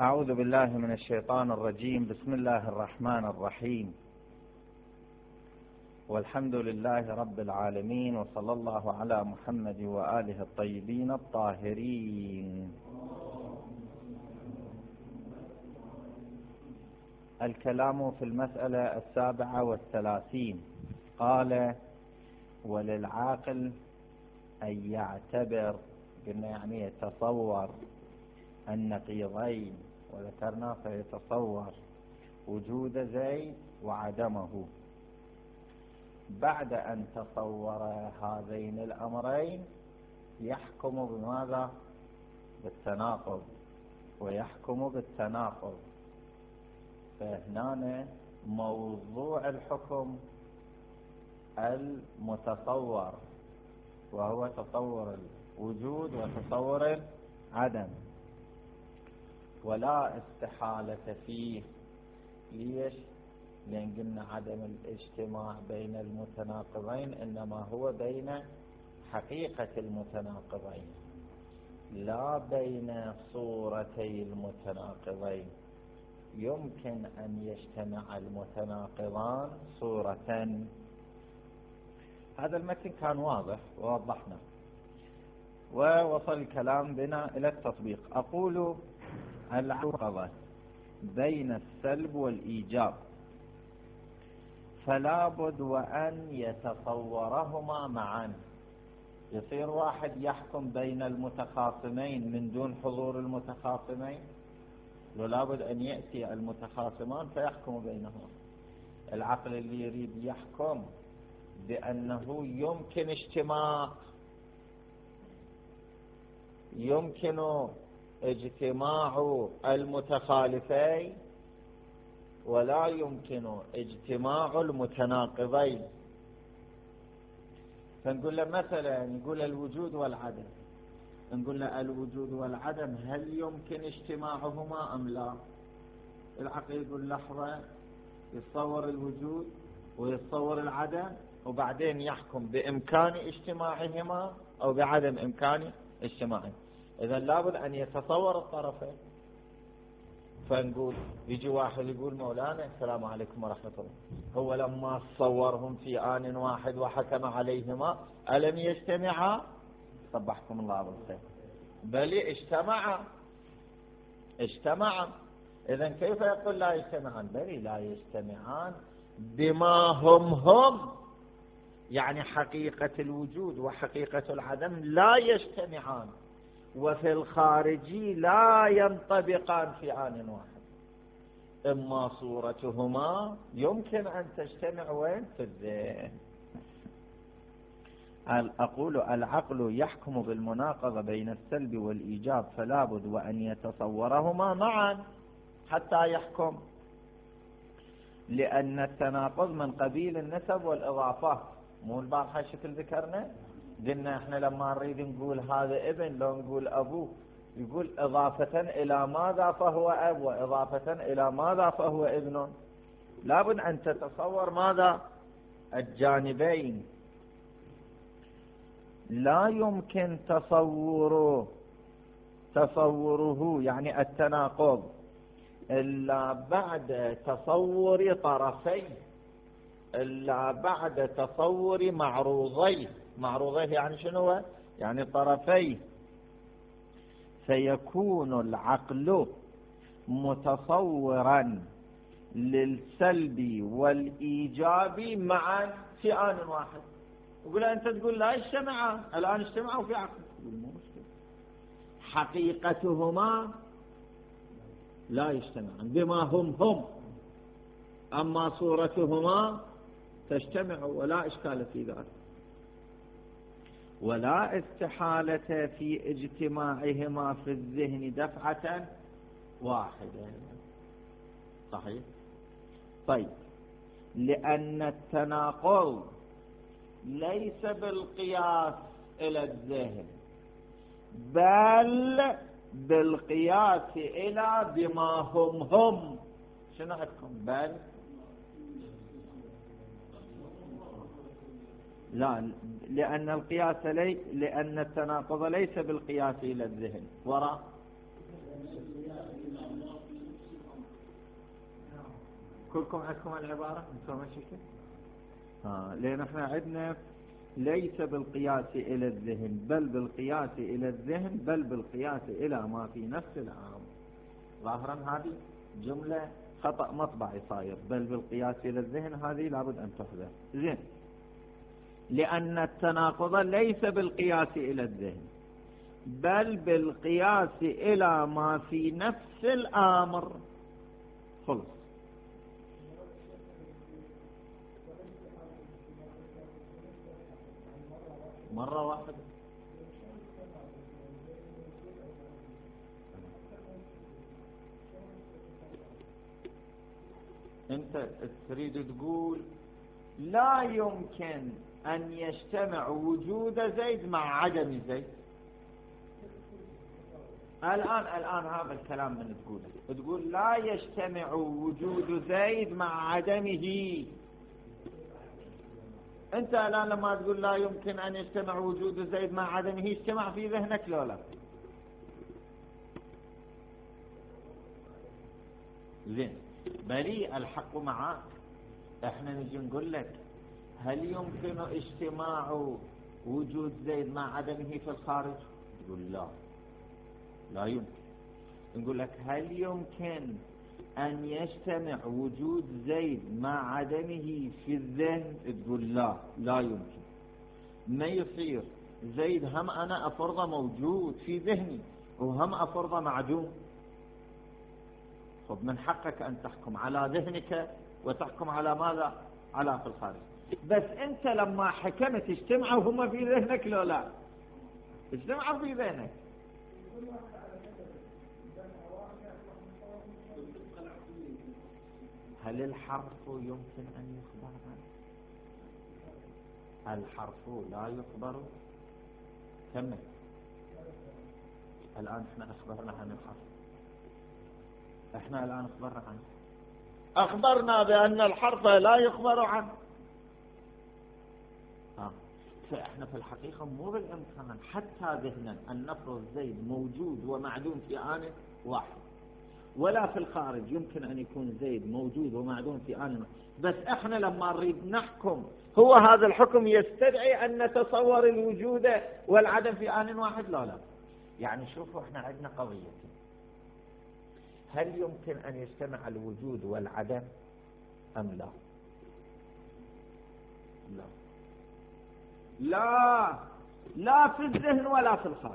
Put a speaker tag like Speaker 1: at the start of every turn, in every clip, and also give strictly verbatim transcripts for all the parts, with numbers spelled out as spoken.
Speaker 1: أعوذ بالله من الشيطان الرجيم. بسم الله الرحمن الرحيم، والحمد لله رب العالمين، وصلى الله على محمد وآله الطيبين الطاهرين. الكلام في المسألة السابعة والثلاثين. قال: وللعاقل أن يعتبر، قلنا يعني يتصور النقيضين، وذكرنا فيتصور وجود زيد وعدمه. بعد أن تصور هذين الأمرين يحكم بماذا؟ بالتناقض، ويحكم بالتناقض. فهنا موضوع الحكم المتصور، وهو تصور الوجود وتصور العدم، ولا استحالة فيه. ليش؟ لأن قلنا عدم الاجتماع بين المتناقضين إنما هو بين حقيقة المتناقضين، لا بين صورتي المتناقضين. يمكن أن يجتمع المتناقضان صورة. هذا المتن كان واضح ووضحنا، ووصل الكلام بنا إلى التطبيق. أقول: العلاقة بين السلب والإيجاب فلا بد وأن يتصورهما معا. يصير واحد يحكم بين المتخاصمين من دون حضور المتخاصمين؟ ولا بد أن يأتي المتخاصمان فيحكم بينهما. العقل اللي يريد يحكم بأنه يمكن اجتماع يمكن اجتماع المتخالفين ولا يمكن اجتماع المتناقضين. فنقول له مثلا، نقول الوجود والعدم، نقول له الوجود والعدم هل يمكن اجتماعهما أم لا؟ العقل يقول لحظة، يتصور الوجود ويتصور العدم وبعدين يحكم بإمكان اجتماعهما أو بعدم إمكان اجتماعهما. إذا لابد أن يتصور الطرفين. فنقول يجي واحد يقول: مولانا السلام عليكم ورحمة الله، هو لما صورهم في آن واحد وحكم عليهما ألم يجتمعا؟ صبحكم الله بالخير. بل اجتمعا اجتمعا إذا كيف يقول لا يجتمعان؟ بل لا يجتمعان بما هم هم، يعني حقيقة الوجود وحقيقة العدم لا يجتمعان، وفي الخارجي لا ينطبقان في آن واحد. إما صورتهما يمكن أن تجتمع وين؟ في الذهن. أقول: العقل يحكم بالمناقضة بين السلب والإيجاب فلا بد وأن يتصورهما معا حتى يحكم، لأن التناقض من قبيل النسب والإضافات. مو البارحة شكل ذكرنا، قلنا احنا لما نريد نقول هذا ابن لو نقول أبوه، يقول إضافة إلى ماذا فهو أب، وإضافة إلى ماذا فهو ابن. لابد أن تتصور ماذا؟ الجانبين. لا يمكن تصوره تصوره يعني التناقض إلا بعد تصور طرفين، إلا بعد تصور معروضين. معروضين يعني شنو؟ يعني طرفين. فيكون العقل متصورا للسلب والإيجاب معا في آن واحد. يقول أنت تقول لا اجتمعا، الآن اجتمعوا في عقل. مو مشكلة، حقيقتهما لا يجتمعان بما هم هم، أما صورتهما تجتمع ولا إشكال في ذلك. ولا استحالة في اجتماعهما في الذهن دفعة واحدة. صحيح؟ طيب، لأن التناقض ليس بالقياس إلى الذهن، بل بالقياس إلى بما هم هم. شنو عندكم؟ بل لا، لأن القياس لي لأن التناقض ليس بالقياس إلى الذهن. وراء كلكم عندكم العبارة انتم ماشي كده؟ ها لأن احنا عندنا ليس بالقياس إلى الذهن بل بالقياس إلى الذهن بل بالقياس إلى ما في نفس العام. ظاهرا هذه جملة خطأ مطبعي صاير، بل بالقياس إلى الذهن هذه لابد أن تحذف. زين، لأن التناقض ليس بالقياس إلى الذهن بل بالقياس إلى ما في نفس الأمر. خلص. مرة واحدة. انت تريد تقول لا يمكن ان يجتمع وجود زيد مع عدم زيد. الان الان هذا الكلام من تقوله، تقول لا يجتمع وجود زيد مع عدمه. انت الان لما تقول لا يمكن ان يجتمع وجود زيد مع عدمه، يجتمع في ذهنك لو لا؟ زين، بلي الحق معك. احنا نجي نقول لك هل يمكن اجتماع وجود زيد مع عدمه في الخارج؟ تقول لا لا يمكن. نقول لك هل يمكن أن يجتمع وجود زيد مع عدمه في الذهن؟ تقول لا لا يمكن. ما يصير زيد هم أنا أفرضه موجود في ذهني وهم أفرضه معدوم. طب من حقك أن تحكم على ذهنك وتحكم على ماذا؟ على في الخارج. بس أنت لما حكمت اجتمعوا هما في ذهنك لو لا؟ اجتمعوا في ذهنك. هل الحرف يمكن أن يخبر عنه؟ الحرف لا يخبر. كمل. الآن احنا أخبرنا عن الحرف، احنا الآن أخبرنا عنه، أخبرنا بأن الحرف لا يخبر عنه. آه. فإحنا في الحقيقة مو بالإمكان حتى ذهنا أن نفرض زيد موجود ومعدوم في آن واحد، ولا في الخارج يمكن أن يكون زيد موجود ومعدوم في آن واحد. بس إحنا لما نريد نحكم، هو هذا الحكم يستدعي أن نتصور الوجود والعدم في آن واحد. لا لا، يعني شوفوا إحنا عندنا قضية، هل يمكن أن يجتمع الوجود والعدم أم لا؟ لا لا لا في الذهن ولا في الخارج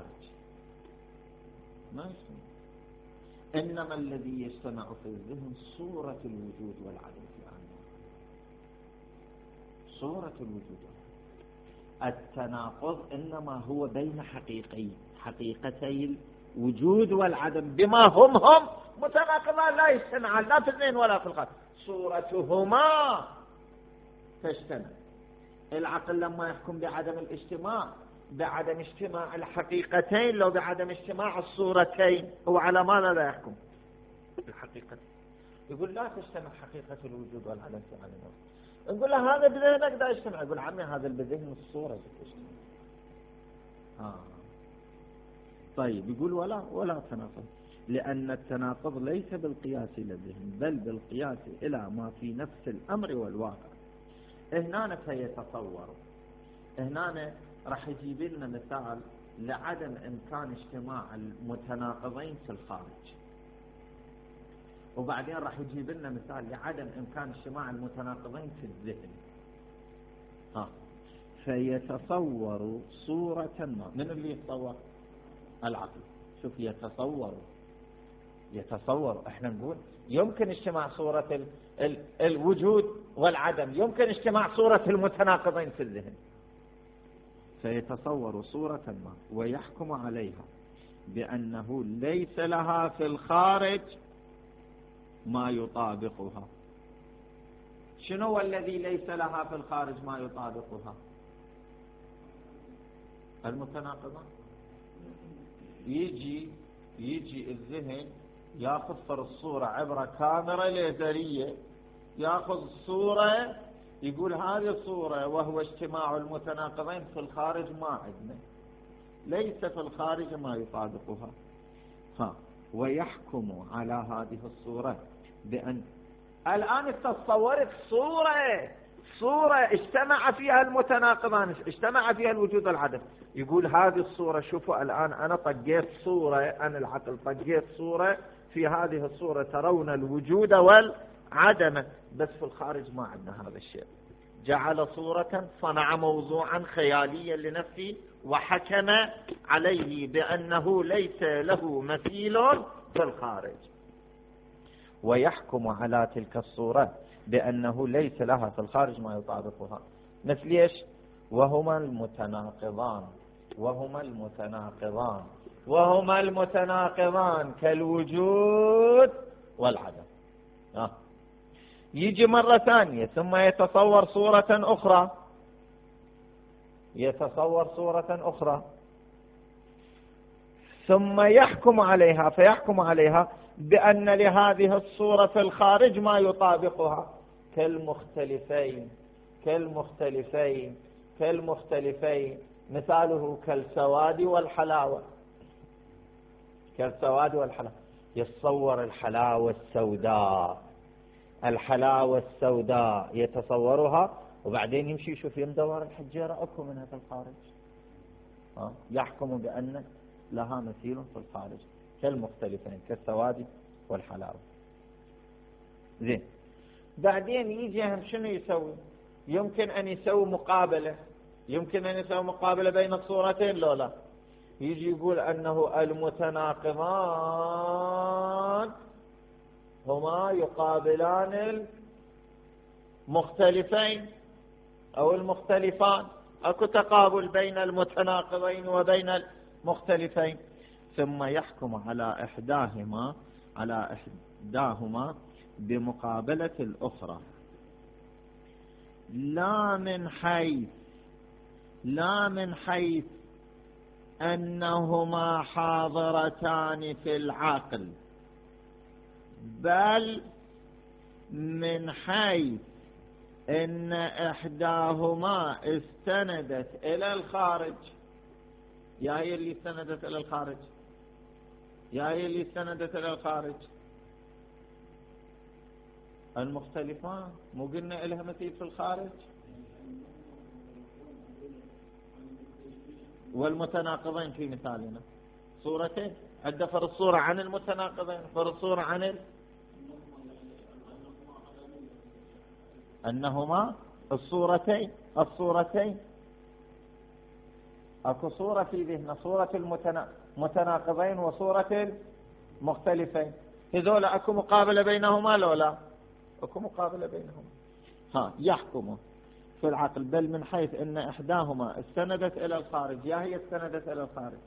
Speaker 1: ما يجتمع. إنما الذي يجتمع في الذهن صورة الوجود والعدم في آن واحد. صورة الوجود. التناقض إنما هو بين حقيقي حقيقتي الوجود والعدم بما هم هم متناقضان لا يجتمعان لا في الذهن ولا في الخارج، صورتهما تجتمع. العقل لما يحكم بعدم الاجتماع، بعدم اجتماع الحقيقتين لو بعدم اجتماع الصورتين، هو على ماذا لا يحكم؟ الحقيقة. يقول لا تجتمع حقيقة الوجود والعدم في عالم الوجود. نقول له هذا بذهنك دا يجتمع. يقول عمي هذا بذهن الصورة تجتمع. آه. طيب يقول ولا ولا تناقض، لأن التناقض ليس بالقياس إلى الذهن بل بالقياس إلى ما في نفس الأمر والواقع. هنا فيتصور، هنا راح يجيب لنا مثال لعدم إمكان اجتماع المتناقضين في الخارج، وبعدين راح يجيب لنا مثال لعدم إمكان اجتماع المتناقضين في الذهن. ها فيتصور صورة ما. من اللي يتصور؟ العقل. شوف يتصور يتصور احنا نقول يمكن اجتماع صورة ال ال الوجود والعدم، يمكن اجتماع صورة المتناقضين في الذهن. فيتصور صورة ما ويحكم عليها بأنه ليس لها في الخارج ما يطابقها. شنو الذي ليس لها في الخارج ما يطابقها؟ المتناقضة. يجي يجي الذهن ياخذ فر الصورة عبر كاميرا ليزرية، ياخذ الصورة يقول هذه الصورة وهو اجتماع المتناقضين في الخارج ما عندنا، ليس في الخارج ما يطابقها. ها ويحكم على هذه الصورة بأن الآن تصورت صورة صورة اجتمع فيها المتناقضان، اجتمع فيها الوجود والعدم. يقول هذه الصورة، شوفوا الآن أنا طقيت صورة، أنا العقل طقيت صورة، في هذه الصورة ترون الوجود والعدم، بس في الخارج ما عندنا هذا الشيء. جعل صورة، صنع موضوعا خياليا لنفسه، وحكم عليه بأنه ليس له مثيل في الخارج، ويحكم على تلك الصورة بأنه ليس لها في الخارج ما يطابقها. مثل ايش؟ وهما المتناقضان، وهما المتناقضان وهما المتناقضان كالوجود والعدم. آه. يجي مرة ثانية ثم يتصور صورة أخرى، يتصور صورة أخرى ثم يحكم عليها، فيحكم عليها بأن لهذه الصورة في الخارج ما يطابقها، كالمختلفين كالمختلفين كالمختلفين مثاله كالسواد والحلاوة، كالسواد والحلاوة. يتصور الحلاوة السوداء، الحلاوة السوداء يتصورها، وبعدين يمشي يشوف يمدور الحجيرة أكو منها في الخارج، أه؟ يحكم بأن لها مثيل في الخارج كالمختلفين كالسواد والحلاوة. زين، بعدين يجي هم شنو يسوي؟ يمكن أن يسوي مقابلة، يمكن أن يسوي مقابلة بين الصورتين لو لا. يجي يقول أنه المتناقضان هما يقابلان المختلفين أو المختلفان، أكو تقابل بين المتناقضين وبين المختلفين، ثم يحكم على إحداهما على إحداهما بمقابلة الأخرى، لا من حيث لا من حيث أنهما حاضرتان في العقل، بل من حيث إن إحداهما استندت إلى الخارج. يا هي اللي استندت إلى الخارج، يا هي اللي استندت إلى الخارج. المختلفان مو قلنا إلها مثيل في الخارج؟ والمتناقضين في مثالنا صورتين، عند فرض صورة عن المتناقضين، فرض صورة عن ال... أنهما الصورتين الصورتين أكو صورة في ذهن، صورة المتناقضين وصورة المختلفين، هذول أكو مقابلة بينهما لو لا؟ أكو مقابلة بينهما. ها، يحكم في العقل بل من حيث أن إحداهما استندت إلى الخارج. يا هي استندت إلى الخارج؟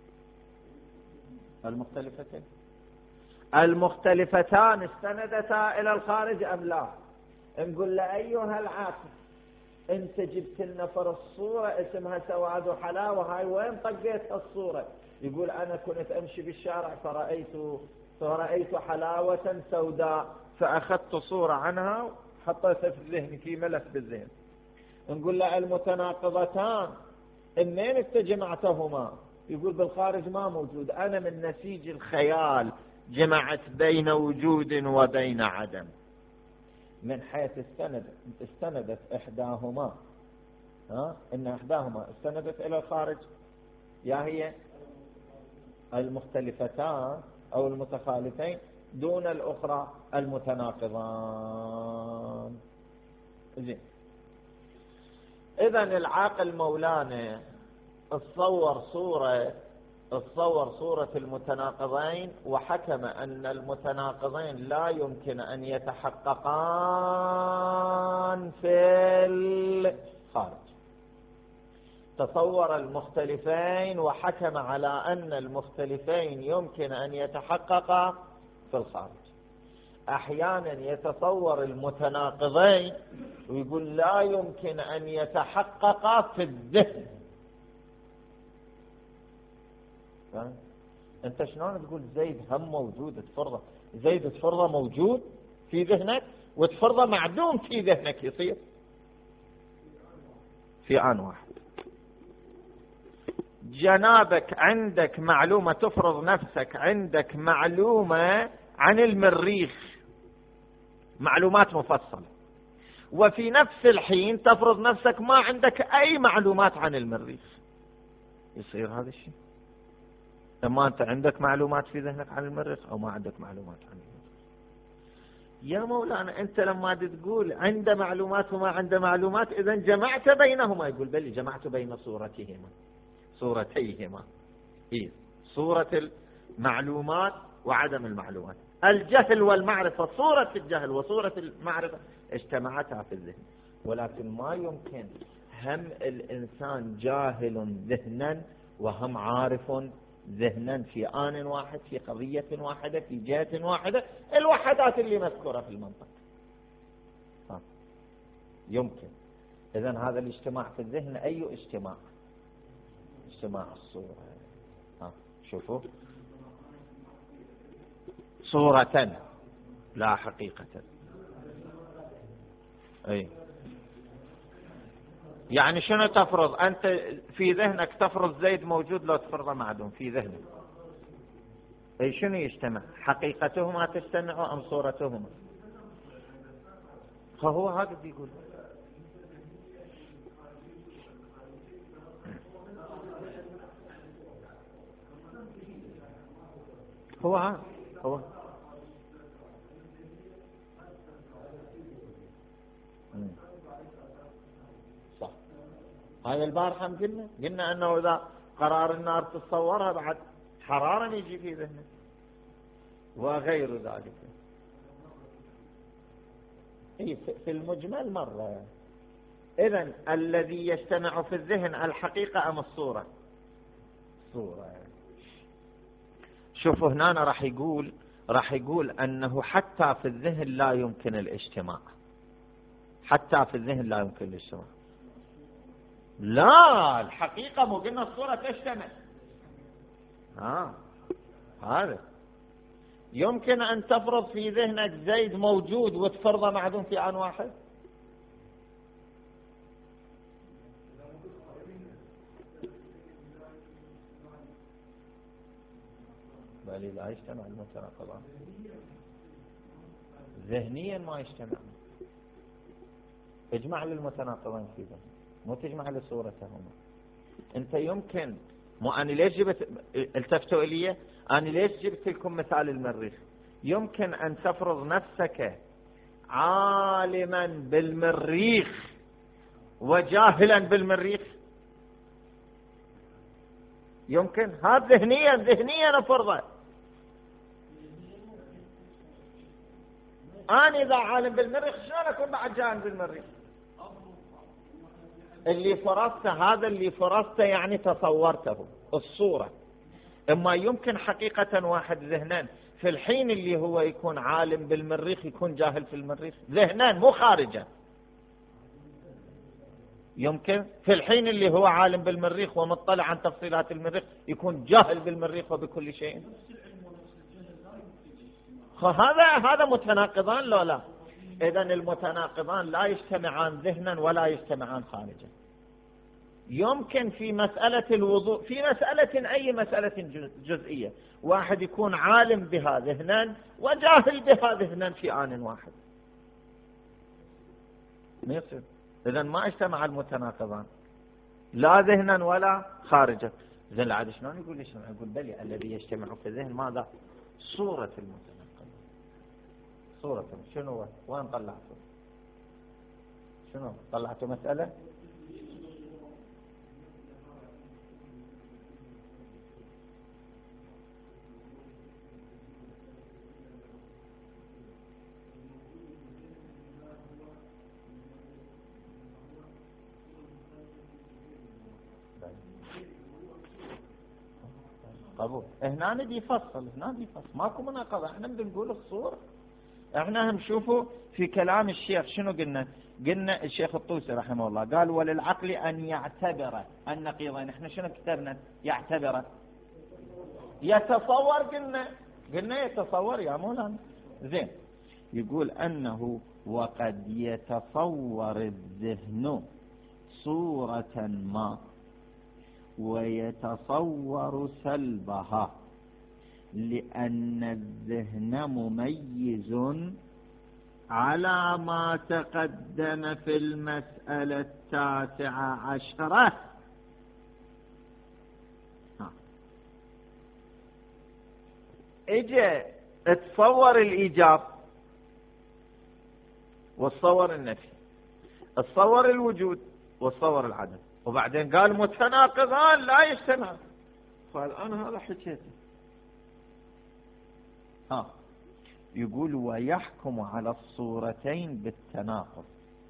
Speaker 1: المختلفتين المختلفتان استندتا إلى الخارج أم لا؟ نقول له أيها العاقل، أنت جبت لنا فر الصورة اسمها سواد وحلاوة، هاي وين طقيت الصورة؟ يقول أنا كنت أمشي بالشارع فرأيت فرأيت حلاوة سوداء، فأخذت صورة عنها حطيتها في الذهن، في ملف بالذهن. نقول له المتناقضتان منين استجمعتهما؟ يقول بالخارج ما موجود، أنا من نسيج الخيال جمعت بين وجود وبين عدم. من حيث استندت استندت إحداهما، ها إن إحداهما استندت إلى الخارج، يا هي المختلفتان أو المتخالفين دون الأخرى المتناقضان. زين، إذن العاقل مولانا اتصور صورة اتصور صورة المتناقضين، وحكم أن المتناقضين لا يمكن أن يتحققان في الخارج. تصور المختلفين وحكم على أن المختلفين يمكن أن يتحققا في الخارج. أحيانا يتصور المتناقضين ويقول لا يمكن أن يتحققا في الذهن. أنت شلون تقول زيد هم موجود تفرضه؟ زيد تفرضه موجود في ذهنك وتفرضه معدوم في ذهنك، يصير في آن واحد. جنابك عندك معلومة، تفرض نفسك عندك معلومة عن المريخ، معلومات مفصلة، وفي نفس الحين تفرض نفسك ما عندك أي معلومات عن المريخ. يصير هذا الشيء؟ اما أنت عندك معلومات في ذهنك عن المريخ أو ما عندك معلومات عن المريخ؟ يا مولانا أنت لما تقول عنده معلومات وما عنده معلومات إذا جمعت بينهما. يقول بل جمعت بين صورتهما صورتيهما إيه؟ صورة المعلومات وعدم المعلومات، الجهل والمعرفة، صورة الجهل وصورة المعرفة اجتمعتا في الذهن. ولكن ما يمكن هم الإنسان جاهل ذهنا وهم عارف ذهنا في آن واحد، في قضية واحدة، في جهة واحدة، الوحدات اللي مذكورة في المنطق يمكن. إذن هذا الاجتماع في الذهن أي اجتماع؟ اجتماع الصورة. ها شوفوا، صورة لا حقيقة. أي يعني شنو تفرض أنت في ذهنك؟ تفرض زيد موجود لو تفرضه معدوم في ذهنك. أي شنو يجتمع؟ حقيقتهما تجتمع أم صورتهما؟ فهو هذا يقول هو ها هو صح. هذا البارحة قلنا قلنا أنه إذا قرار النار تتصورها بعد حرارة يجي في ذهنك وغير ذلك. في المجمل مرة. إذن الذي يجتمع في الذهن الحقيقة أم الصورة؟ صورة. شوفوا هنا راح يقول راح يقول أنه حتى في الذهن لا يمكن الاجتماع. حتى في الذهن لا يمكن الاجتماع. لا الحقيقة مو قلنا الصورة تجتمع. ها هذا يمكن أن تفرض في ذهنك زيد موجود وتفرضه معدوم في آن واحد؟ بل لا يجتمع المتناقضان ذهنيا، ما يجتمع. اجمع للمتناقضين في ذهن، مو تجمع لصورتهما. انت يمكن مو أنا ليش جبت التفتوا إلي؟ أنا ليش جبت لكم مثال المريخ؟ يمكن أن تفرض نفسك عالما بالمريخ وجاهلا بالمريخ؟ يمكن هذا ذهنيا ذهنيا أفرضه. أنا إذا عالم بالمريخ شلون أكون بعد جاهل بالمريخ؟ اللي فرضته هذا اللي فرضته يعني تصورته الصورة. إما يمكن حقيقة واحد ذهنا في الحين اللي هو يكون عالم بالمريخ يكون جاهل في المريخ ذهنا مو خارجا. يمكن في الحين اللي هو عالم بالمريخ ومطلع عن تفصيلات المريخ يكون جاهل بالمريخ وبكل شيء. هذا هذا متناقضان لو لا؟ إذن المتناقضان لا يجتمعان ذهنا ولا يجتمعان خارجا. يمكن في مسألة الوضوء، في مسألة أي مسألة جزئية، واحد يكون عالم بها ذهنا وجاهل بها ذهنا في آن واحد. ما يصير. إذن ما اجتمع المتناقضان لا ذهنا ولا خارجا. إذن العادة شلون يقول؟ شلون يقول؟ بلي الذي يجتمع في الذهن ماذا؟ صورة المتناقض. صورة شنو هو؟ وين طلعته؟ شنو طلعته مسألة؟ قبول. هنا ندي فصل هنا ندي فصل ماكو مناقضة. احنا بنقول الصورة. احنا هم شوفوا في كلام الشيخ شنو قلنا؟ قلنا الشيخ الطوسي رحمه الله قال وللعقل أن يعتبر النقيضين. احنا شنو كتبنا؟ يعتبر يتصور. قلنا قلنا يتصور يا مولانا. زين يقول أنه وقد يتصور الذهن صورة ما ويتصور سلبها لأن الذهن مميز على ما تقدم في المسألة التاسعة عشرة. اجا تصور الإيجاب وتصور النفي، تصور الوجود وتصور العدم، وبعدين قال متناقضان لا يجتمعان. قال أنا هذا حكيته. ها يقول ويحكم على الصورتين بالتناقض،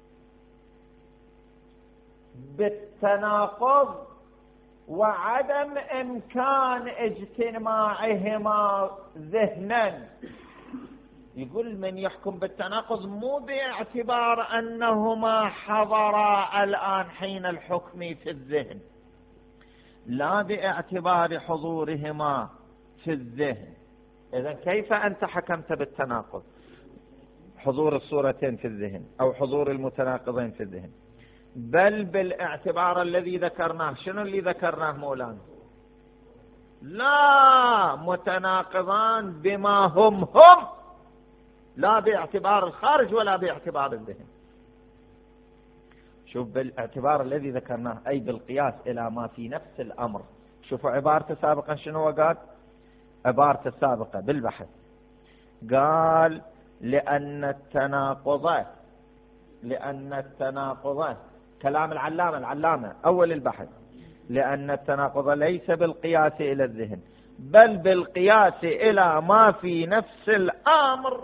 Speaker 1: بالتناقض وعدم إمكان اجتماعهما ذهنا. يقول من يحكم بالتناقض مو باعتبار أنهما حضرا الآن حين الحكم في الذهن، لا باعتبار حضورهما في الذهن. إذن كيف أنت حكمت بالتناقض؟ حضور الصورتين في الذهن أو حضور المتناقضين في الذهن، بل بالاعتبار الذي ذكرناه. شنو اللي ذكرناه مولانا؟ لا متناقضان بما هم هم، لا باعتبار الخارج ولا باعتبار الذهن. شوف بالاعتبار الذي ذكرناه أي بالقياس إلى ما في نفس الأمر. شوفوا عبارته سابقا شنو قال؟ عبارته السابقة بالبحث قال لأن التناقض لأن التناقض كلام العلامة العلامة أول البحث، لأن التناقض ليس بالقياس إلى الذهن بل بالقياس إلى ما في نفس الأمر.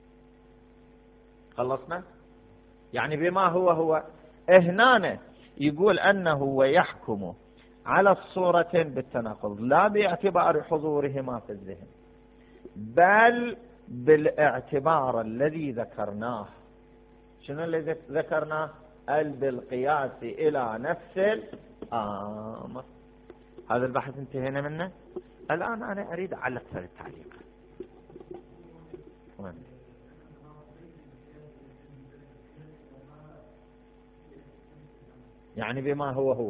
Speaker 1: خلصنا؟ يعني بما هو هو. هنا يقول أنه ويحكم على الصورتين بالتناقض لا باعتبار حضورهما في الذهن بل بالاعتبار الذي ذكرناه. شنو الذي ذكرناه؟ ال بالقياس إلى نفس الأمر. هذا البحث انتهينا منه. الآن أنا أريد على أكثر التعليق. يعني بما هو هو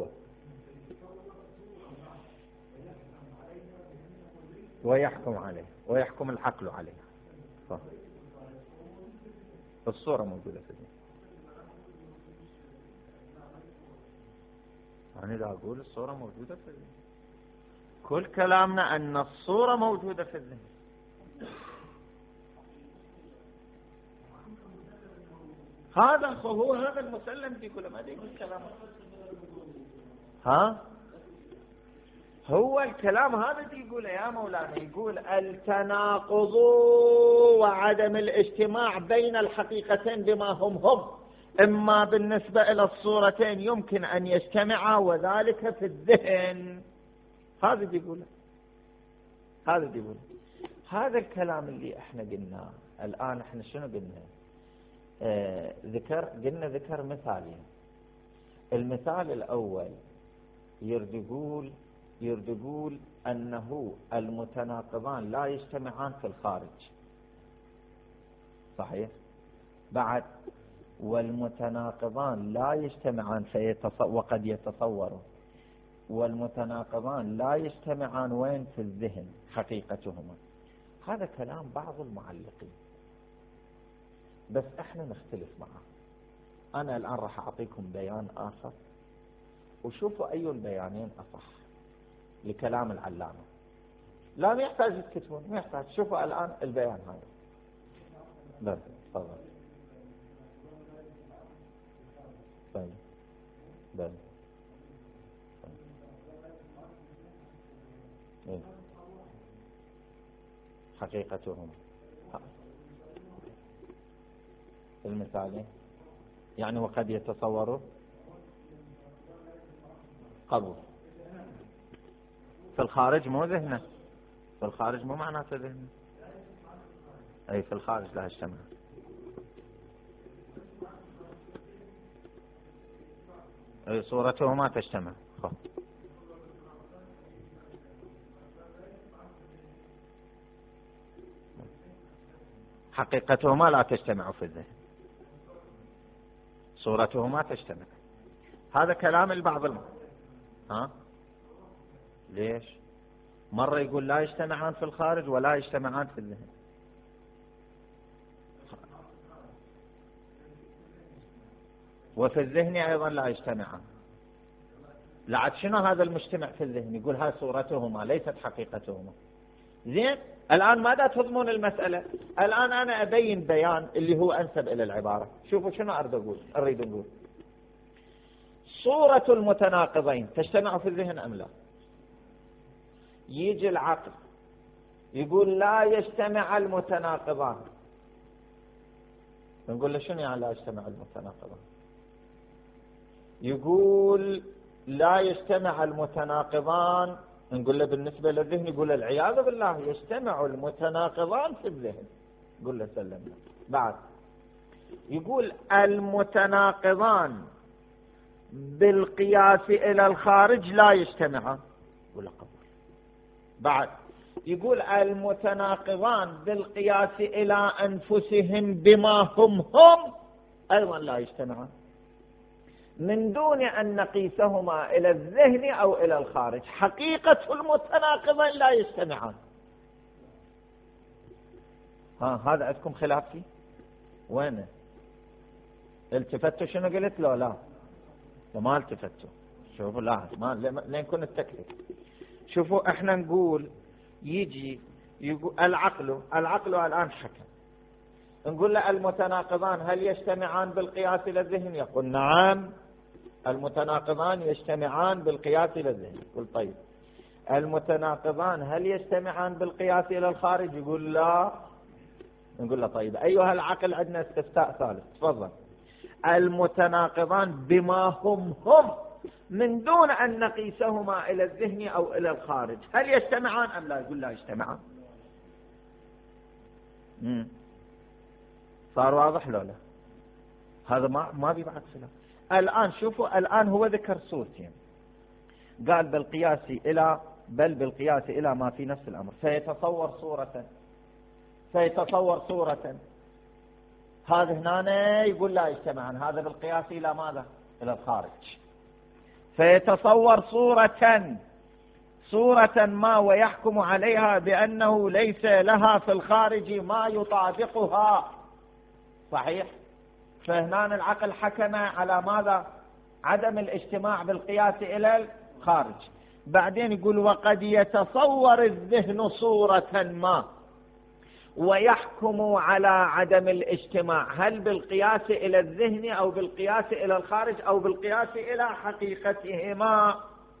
Speaker 1: ويحكم عليه ويحكم العقل عليه. صح. الصورة موجودة في الذهن. أنا لا أقول الصورة موجودة في الذهن، كل كلامنا أن الصورة موجودة في الذهن. هذا هو هذا المسلم يقول ما يقول الكلام. ها هو الكلام هذا يقوله يا مولانا. يقول التناقض وعدم الاجتماع بين الحقيقتين بما هم هم، إما بالنسبة إلى الصورتين يمكن أن يجتمعا وذلك في الذهن. هذا يقوله هذا يقوله هذا الكلام اللي احنا قلناه. الآن احنا شنو قلنا؟ آه ذكر قلنا ذكر مثالين. المثال الأول يرد يقول يرد يقول أنه المتناقضان لا يجتمعان في الخارج. صحيح؟ بعد والمتناقضان لا يجتمعان فيتص... وقد يتصوروا. والمتناقضان لا يجتمعان وين؟ في الذهن حقيقتهما. هذا كلام بعض المعلقين، بس احنا نختلف معه. انا الان راح اعطيكم بيان اخر وشوفوا اي البيانين اصح لكلام العلامة. لا ما يحتاج تكتبون، ما يحتاج. شوفوا الان البيان هذا. لا تفضل. طيب بل إيه؟ حقيقتهم المثالين يعني وقد يتصوروا قبول في الخارج مو ذهنه. في الخارج مو معناته ذهنه. أي في الخارج لا يجتمع. أي صورته ما تجتمع. خب. حقيقتهما لا تجتمع في الذهن، صورتهما تجتمع. هذا كلام البعض الم... ها ليش مرة يقول لا يجتمعان في الخارج ولا يجتمعان في الذهن؟ وفي الذهن أيضا لا يجتمعان. لعد شنو هذا المجتمع في الذهن؟ يقول هاي صورتهما ليست حقيقتهما. زين، الآن ماذا تضمن المسألة؟ الآن أنا أبين بيان اللي هو أنسب إلى العبارة. شوفوا شنو أريد أقول أريد أقول صورة المتناقضين تجتمع في الذهن أم لا؟ يجي العقل يقول لا يجتمع المتناقضان. نقول له شنو يعني لا يجتمع المتناقضان؟ يقول لا يجتمع المتناقضان. نقول له بالنسبة للذهن، يقول العياذ بالله يجتمع المتناقضان في الذهن. نقول له سلمنا. بعد يقول المتناقضان بالقياس إلى الخارج لا يجتمعان. يقول له قبول. بعد يقول المتناقضان بالقياس إلى أنفسهم بما هم هم أيضا لا يجتمعان، من دون أن نقيسهما إلى الذهن أو إلى الخارج. حقيقة المتناقضين لا يجتمعان. ها هذا عندكم خلاف فيه؟ وين التفتوا؟ شنو قلت له؟ لا ما التفتوا. شوفوا لا ما لين كن التكليف. شوفوا احنا نقول يجي يقول العقل العقل الآن حكم، نقول له المتناقضان هل يجتمعان بالقياس إلى الذهن؟ يقول نعم المتناقضان يجتمعان بالقياس إلى الذهن. يقول طيب المتناقضان هل يجتمعان بالقياس إلى الخارج؟ يقول لا. نقول له طيب أيها العقل عندنا استفتاء ثالث، تفضل. المتناقضان بما هم هم من دون أن نقيسهما إلى الذهن أو إلى الخارج هل يجتمعان أم لا؟ يقول لا يجتمعان. مم. صار واضح لو لا؟ هذا ما ما بيبعث خلاف. الآن شوفوا، الآن هو ذكر صورتين، قال بالقياس إلى بل بالقياس إلى ما في نفس الأمر، فيتصور صورة فيتصور صورة هذا هنا يقول لا يجتمعان. هذا بالقياس إلى ماذا؟ إلى الخارج. فيتصور صورة صورة ما ويحكم عليها بأنه ليس لها في الخارج ما يطابقها. صحيح؟ فهنا العقل حكم على ماذا؟ عدم الاجتماع بالقياس إلى الخارج. بعدين يقول وقد يتصور الذهن صورة ما ويحكم على عدم الاجتماع، هل بالقياس إلى الذهن أو بالقياس إلى الخارج أو بالقياس إلى حقيقتهما؟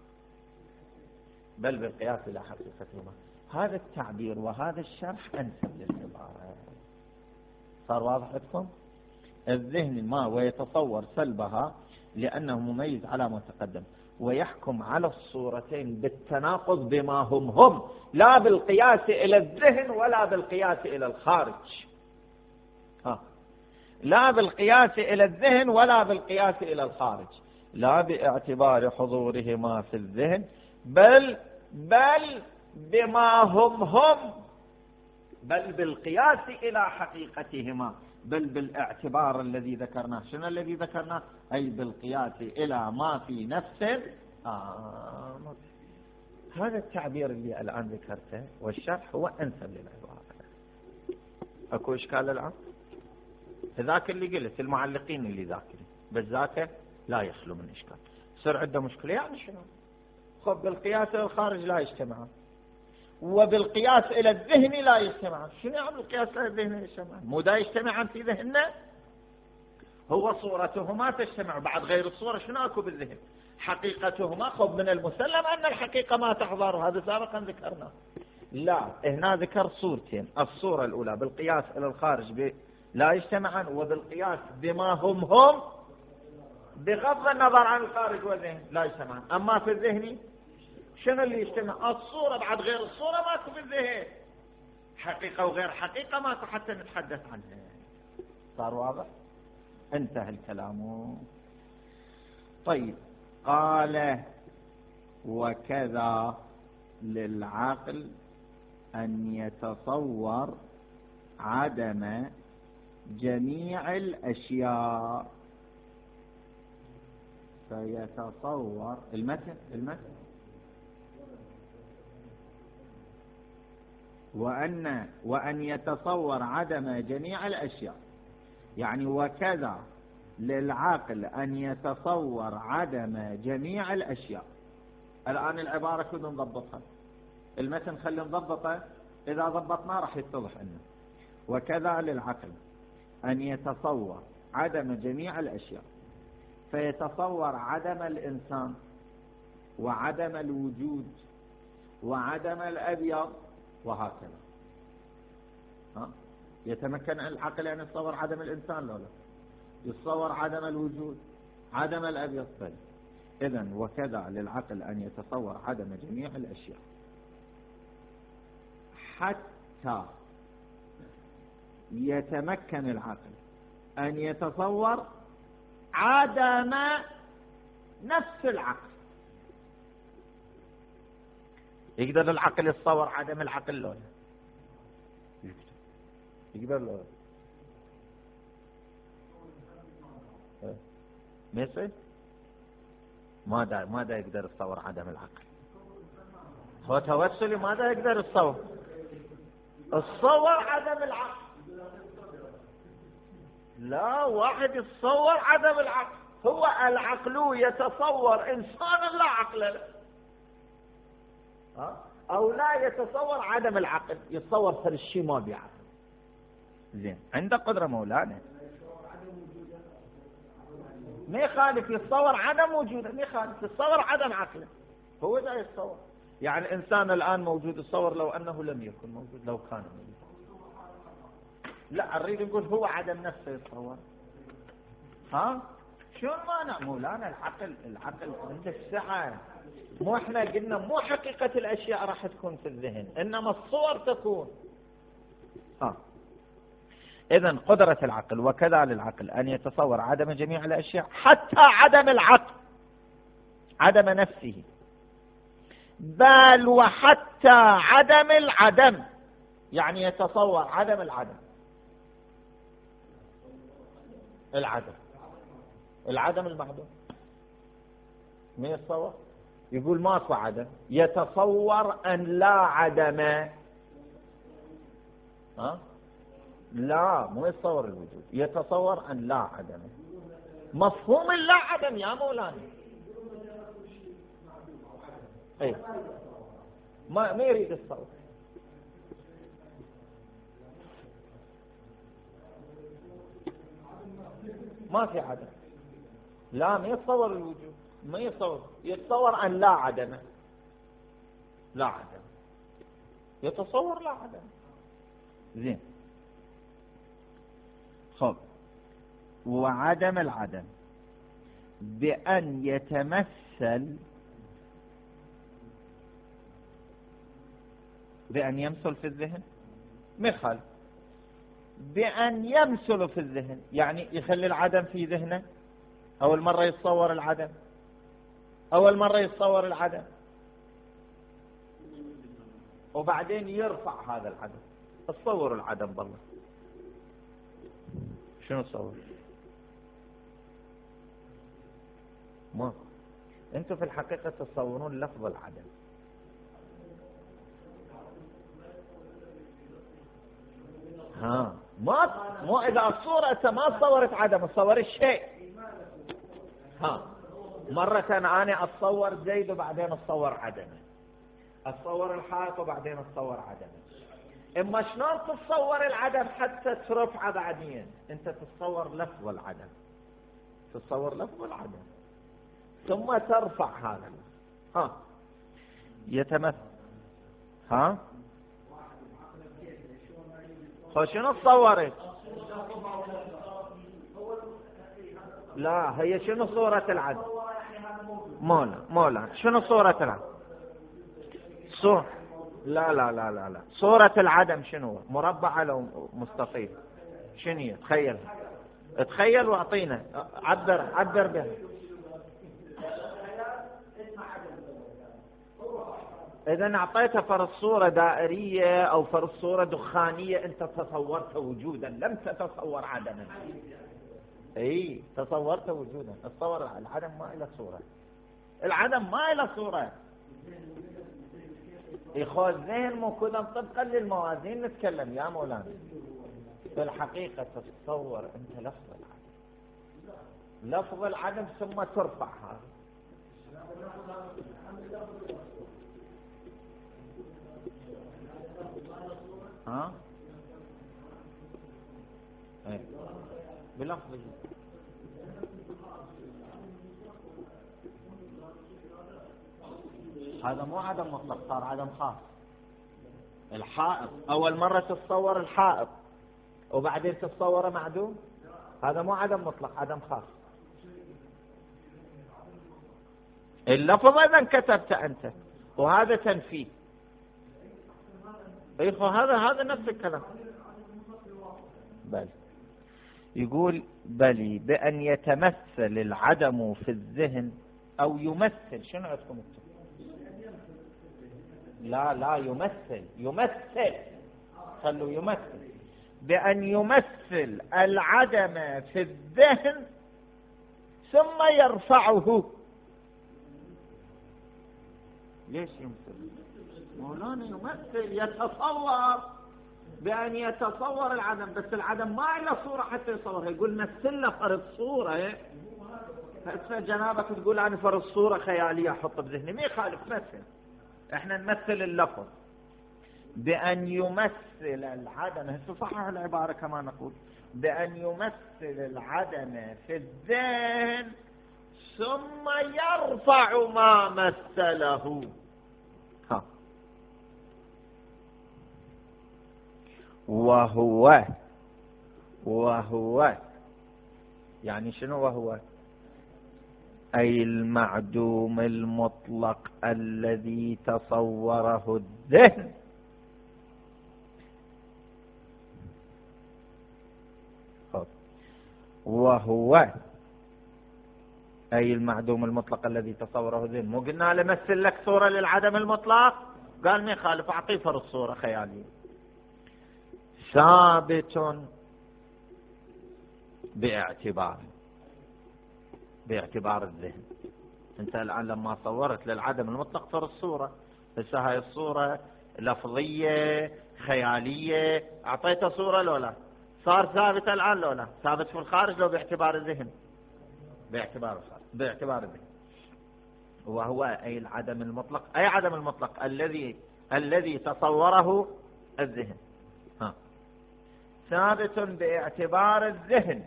Speaker 1: بل بالقياس إلى حقيقتهما. هذا التعبير وهذا الشرح أنسب للعبارة. صار واضح لكم؟ الذهن ما ويتصور سلبها لأنه مميز على ما تقدم، ويحكم على الصورتين بالتناقض بما هم هم، لا بالقياس إلى الذهن ولا بالقياس إلى الخارج. ها. لا بالقياس إلى الذهن ولا بالقياس إلى الخارج، لا باعتبار حضورهما في الذهن بل بل بما هم هم، بل بالقياس إلى حقيقتهما، بل بالاعتبار الذي ذكرناه. شنو الذي ذكرناه؟ أي بالقياس إلى ما في نفس آه. هذا التعبير اللي الآن ذكرته والشرح هو أنسب للعبارة. أكو إشكال الآن؟ ذاك اللي قلت المعلقين اللي ذاكرين بس ذاك لا يخلو من إشكال. صار عنده مشكلة يعني شنو؟ خب بالقياس إلى الخارج لا يجتمعان وبالقياس إلى الذهن لا يجتمعان. شنو يعني بالقياس إلى الذهن يجتمعان؟ مو دا يجتمعان في ذهننا؟ هو صورتهما تجتمع، بعد غير الصورة شنو أكو بالذهن؟ حقيقتهما. خب من المسلم أن الحقيقة ما تحضر، هذا سابقا ذكرنا. لا، هنا ذكر صورتين، الصورة الأولى بالقياس إلى الخارج ب... لا يجتمعان، وبالقياس بما هم هم بغض النظر عن الخارج والذهن لا يجتمعان. أما في الذهن شنو اللي يجتمع؟ الصورة بعد غير الصورة ماكو في الذهن، حقيقة وغير حقيقة ماكو حتى نتحدث عنها. صار واضح؟ انتهى الكلام. طيب قال وكذا للعقل أن يتصور عدم جميع الأشياء. فيتصور المثل المثل وأن وأن يتصور عدم جميع الأشياء، يعني وكذا للعقل أن يتصور عدم جميع الأشياء. الآن العبارة كنا نضبطها، المتن خلي نضبطه، إذا ضبطنا راح يتضح لنا. وكذا للعقل أن يتصور عدم جميع الأشياء، فيتصور عدم الإنسان وعدم الوجود وعدم الأبيض وهكذا. ها؟ يتمكن العقل أن يتصور عدم الإنسان لو لا يتصور عدم الوجود عدم الأبيض. طيب إذن وكذا للعقل أن يتصور عدم جميع الأشياء حتى يتمكن العقل أن يتصور عدم نفس العقل. يقدر العقل يتصور عدم العقل لو لا؟ يقدر لو لا؟ ما يصير؟ ماذا ماذا يقدر يتصور عدم العقل؟ هو توسلي ماذا يقدر يتصور؟ يتصور عدم العقل. لا، واحد يتصور عدم العقل. هو العقل يتصور إنسان لا عقل له، أو لا يتصور عدم العقل، يتصور فر الشيء ما بيعقل. زين، عنده قدرة مولانا، ما يخالف يتصور عدم وجوده، ما يخالف يتصور عدم عقله. هو ذا يتصور، يعني الإنسان الآن موجود، يتصور لو أنه لم يكن موجود، لو كان موجود. لا، أريد نقول هو عدم نفسه يتصور. ها شو المانع مولانا؟ العقل العقل عنده السعة. مو احنا قلنا مو حقيقة الأشياء راح تكون في الذهن، إنما الصور تكون. ها إذن قدرة العقل وكذا للعقل أن يتصور عدم جميع الأشياء حتى عدم العقل، عدم نفسه، بل وحتى عدم العدم، يعني يتصور عدم العدم. العدم العدم المعدوم ما يتصور، يقول ماكو عدم، يتصور أن لا عدم. ها لا، مو يتصور الوجود، يتصور أن لا عدم. مفهوم اللا عدم يا مولانا. اي ما ما يريد يتصور. ما في عدم. لا، ما يتصور الوجود، ما يتصور، يتصور أن لا عدم. لا عدم، يتصور لا عدم. زين، خب وعدم العدم بأن يتمثل، بأن يمثل في الذهن، مثل بأن يمثل في الذهن، يعني يخلي العدم في ذهنه. أول مرة يتصور العدم، أول مرة يتصور العدم، وبعدين يرفع هذا العدم. تصور العدم بالله شنو تصور؟ ما انتم في الحقيقة تتصورون لفظ العدم. ها ما مو إذا الصورة ما صورت عدم، تصور الشيء. ها مرة أنا أتصور زيد وبعدين أتصور عدمه، أتصور الحائط وبعدين أتصور عدمه. إما شلون تتصور العدم حتى ترفعه بعدين؟ أنت تتصور لفظ العدم، تتصور لفظ العدم ثم ترفع هذا. ها يتمثل. ها شنو تصورت؟ لا، هي شنو صورة العدم؟ مولا مولا شنو صورة العدم؟ صورة لا لا لا لا لا صورة العدم شنو؟ مربع لو مستطيل؟ شنو هي؟ تخيل تخيل واعطينا، عبر عبر بها. إذا أعطيتها فرض صورة دائرية أو فرض صورة دخانية، أنت تصورت وجودا لم تتصور عدما. أي تصورت وجودا، تصور العدم ما إلى صورة، العدم ما إلى صورة. إخوة الذهن مو كذا، طبقا للموازين نتكلم يا مولانا. في الحقيقة تتصور أنت لفظ العدم. لفظ العدم ثم ترفع هذا. ها ايه بلفظه. هذا مو عدم مطلق، صار عدم خاص. الحائط اول مرة تتصور الحائط وبعدين تتصوره معدوم، هذا مو عدم مطلق، عدم خاص. اللفظ اذا كتبت انت وهذا تنفيه. ايوه هذا هذا نفس الكلام. بل يقول بلي بأن يتمثل العدم في الذهن أو يمثل. شنو عندكم انتم؟ لا لا يمثل، يمثل خلوا يمثل. بأن يمثل العدم في الذهن ثم يرفعه. ليش يمثل؟ مولانا يمثل، يتصور، بأن يتصور العدم، بس العدم ما له صورة حتى يصورها. يقول مثل له فرض صورة. فأسفل جنابك تقول أنا فرض صورة خيالية أحط بذهني، ما يخالف مثل. احنا نمثل اللفظ بأن يمثل العدم. هسه صحح العبارة كما نقول بأن يمثل العدم في الذهن ثم يرفع ما مثله. ها وهو وهو يعني شنو وهو؟ أي المعدوم المطلق الذي تصوره الذهن. وهو أي المعدوم المطلق الذي تصوره الذهن. مو قلنا لمثل لك صورة للعدم المطلق؟ قال ما يخالف، أعطيه فرض صورة خيالية. ثابت باعتبار باعتبار الذهن. انت الآن لما صورت للعدم المطلق فرض الصورة، بس هاي الصورة لفظية خيالية، أعطيته صورة لو لا؟ صار ثابت الآن لو لا؟ ثابت في الخارج لو باعتبار الذهن؟ باعتبار الخارج، باعتبار الذهن. وهو أي العدم المطلق، أي عدم المطلق الذي الذي تصوره الذهن. ها ثابت باعتبار الذهن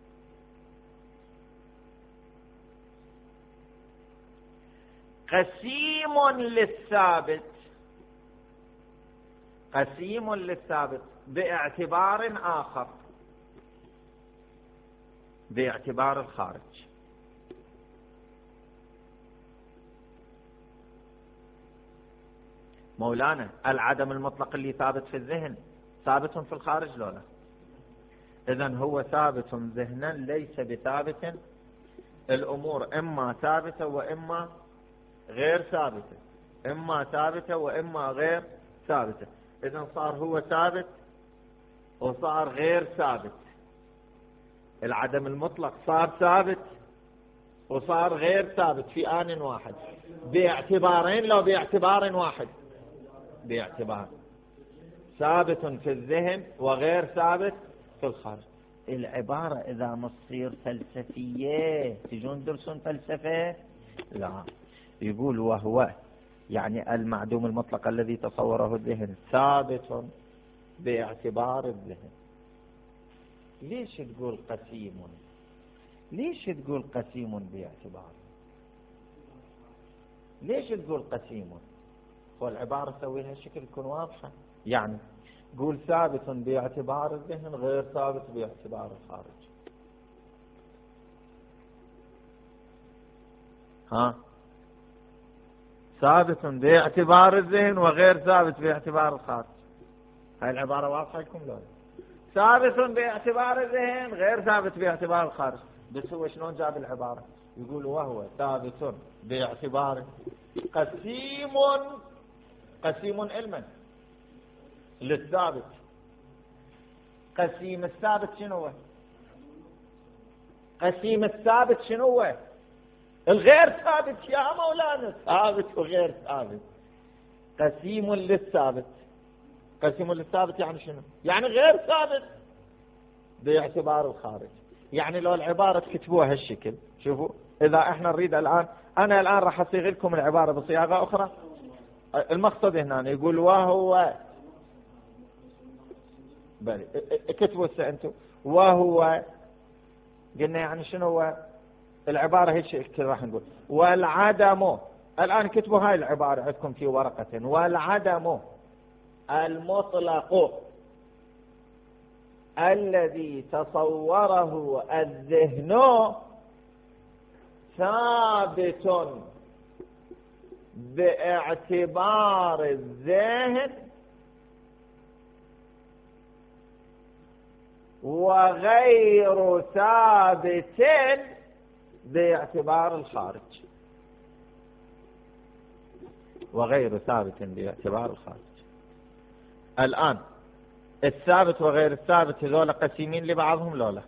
Speaker 1: قسيم للثابت، قسيم للثابت باعتبار آخر، باعتبار الخارج. مولانا العدم المطلق اللي ثابت في الذهن ثابت في الخارج لو لا؟ إذن هو ثابت ذهنا ليس بثابت. الأمور إما ثابتة وإما غير ثابتة، إما ثابتة وإما غير ثابتة. إذن صار هو ثابت وصار غير ثابت. العدم المطلق صار ثابت وصار غير ثابت في آن واحد، باعتبارين لو باعتبار واحد، باعتبار ثابت في الذهن وغير ثابت في الخارج. العبارة إذا مصير فلسفية تجون درسون فلسفة؟ لا. يقول وهو يعني المعدوم المطلق الذي تصوره الذهن ثابت باعتبار الذهن. ليش تقول قسيم؟ ليش تقول قسيم باعتبار؟ ليش تقول قسيم؟ والعبارة سويها شكل يكون واضحة. يعني قول ثابت باعتبار الذهن غير ثابت باعتبار الخارج. ها ثابت باعتبار الذهن وغير ثابت باعتبار الخارج. هاي العبارة واضحة لكم لو؟ ثابت باعتبار الذهن غير ثابت باعتبار الخارج. بس هو شلون جاب العبارة؟ يقول وهو ثابت باعتبار قسيم، قسيم علما للثابت. قسيم الثابت شنو هو؟ قسيم الثابت شنو هو؟ الغير ثابت يا مولانا، ثابت وغير ثابت. قسيم للثابت، قسيم للثابت يعني شنو؟ يعني غير ثابت باعتبار الخارج. يعني لو العبارة تكتبوها هالشكل، شوفوا إذا احنا نريد الآن، أنا الآن راح أصيغ لكم العبارة بصياغة أخرى. المقصد هنا يقول وهو، بلي اكتبوا هسه أنتم، وهو قلنا يعني شنو هو العبارة هالشكل راح نقول والعدم. الآن كتبوا هاي العبارة عندكم في ورقة، والعدم المطلق الذي تصوره الذهن ثابت باعتبار الذهن وغير ثابت باعتبار الخارج. وغير ثابت باعتبار الخارج. الآن الثابت وغير الثابت هذول قسيمين لبعضهم لولا؟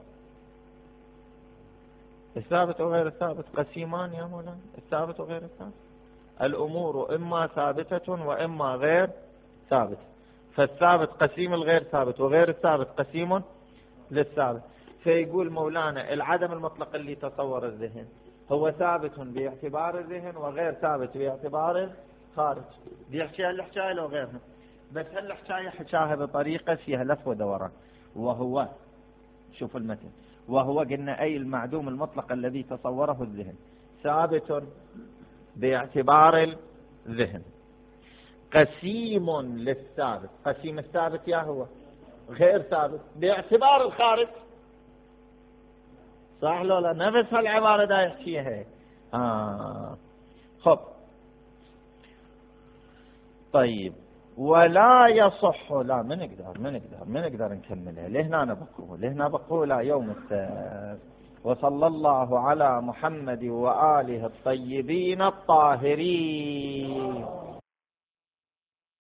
Speaker 1: الثابت وغير الثابت قسيمان يا مولانا. الثابت وغير الثابت، الأمور إما ثابتة وإما غير ثابتة، فالثابت قسيم الغير ثابت وغير الثابت قسيم للثابت. فيقول مولانا العدم المطلق اللي تصور الذهن هو ثابت باعتبار الذهن وغير ثابت باعتبار الخارج. دي حكاية الحكاية لو غيرها، بس هالحكاية حكاها بطريقة فيها لف ودوران. وهو، شوف المتن، وهو قلنا أي المعدوم المطلق الذي تصوره الذهن ثابت باعتبار الذهن قسيم للثابت. قسيم الثابت يا هو غير ثابت باعتبار الخارج. صح لولا؟ نفس هالعبارة دا يحكيها هيك. آه. خب طيب، ولا يصح، لا ما نقدر ما نقدر ما نقدر نكملها لهنا بقول لهنا بقول يوم السبت. وصلى الله على محمد وآله الطيبين الطاهرين.